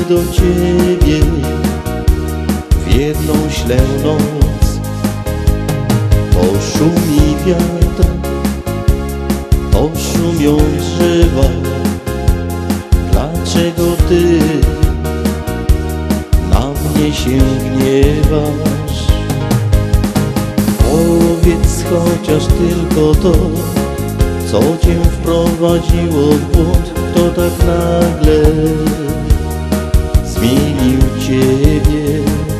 do Ciebie w jedną ślę noc. To szumi wiatr, to szumią drzewa. Dlaczego Ty na mnie się gniewasz? Powiedz chociaż tylko to, co Cię wprowadziło w błąd. Kto tak nagle zmienił Ciebie?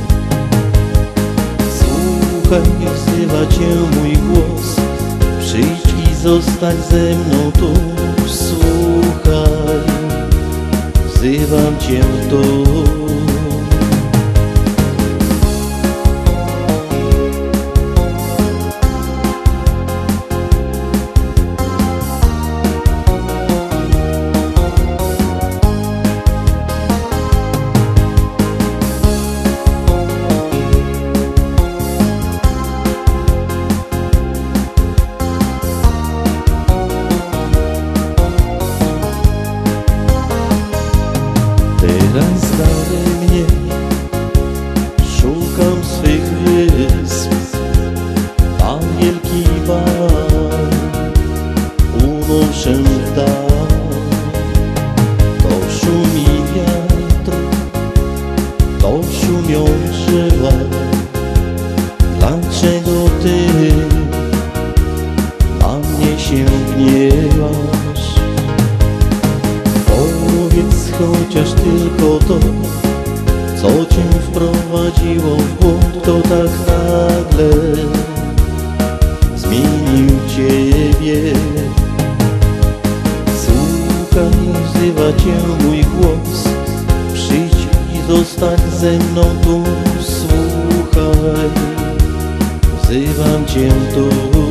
Słuchaj, wzywa Cię mój głos. Przyjdź i zostań ze mną tu. Słuchaj, wzywam Cię tu. Teraz daremnie szukam swych wysp, a wielki bal unoszę w dal. To szumi wiatr, to szumią drzewa. Dlaczego Ty na mnie się gniewasz? Powiedz chociaż tylko to, co Cię wprowadziło w błąd. Kto tak nagle zmienił Ciebie? Słuchaj, wzywa Cię mój głos. Przyjdź i zostań ze mną tu. Słuchaj, wzywam Cię tu.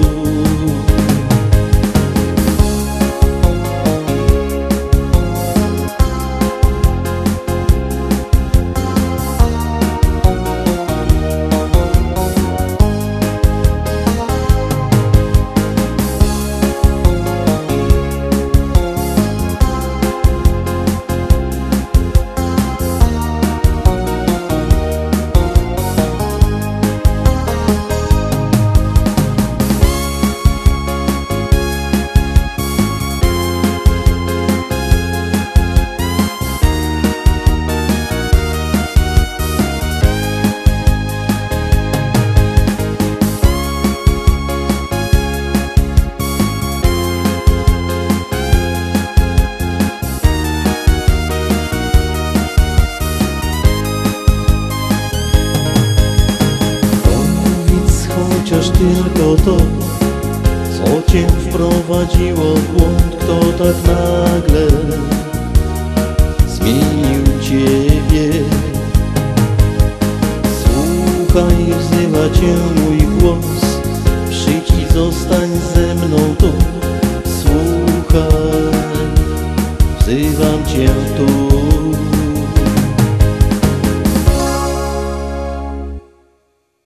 Chociaż tylko to, co Cię wprowadziło w błąd. Kto tak nagle zmienił Ciebie? Słuchaj, wzywa Cię mój głos. Przyjdź i zostań ze mną tu. Słuchaj, wzywam Cię tu.